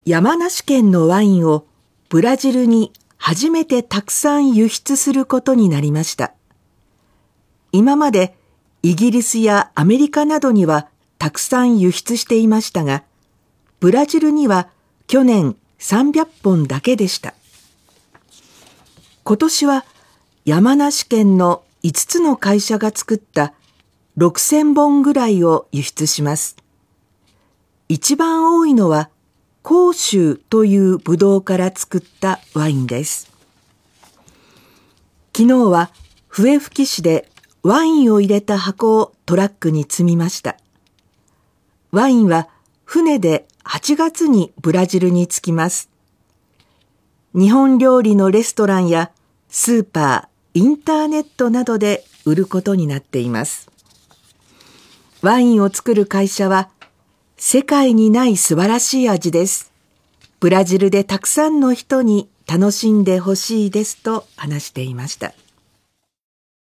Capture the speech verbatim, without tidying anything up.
山梨県のワインをブラジルに初めてたくさん輸出することになりました。今までイギリスやアメリカなどにはたくさん輸出していましたが、ブラジルには去年さんびゃっぽんだけでした。今年は山梨県のいつつの会社が作ったろくせんぼんぐらいを輸出します。一番多いのは甲州というブドウから作ったワインです。昨日は笛吹市でワインを入れた箱をトラックに積みました。ワインは船ではちがつにブラジルに着きます。日本料理のレストランやスーパー、インターネットなどで売ることになっています。ワインを作る会社は、世界にない素晴らしい味です。ブラジルでたくさんの人に楽しんでほしいですと話していました。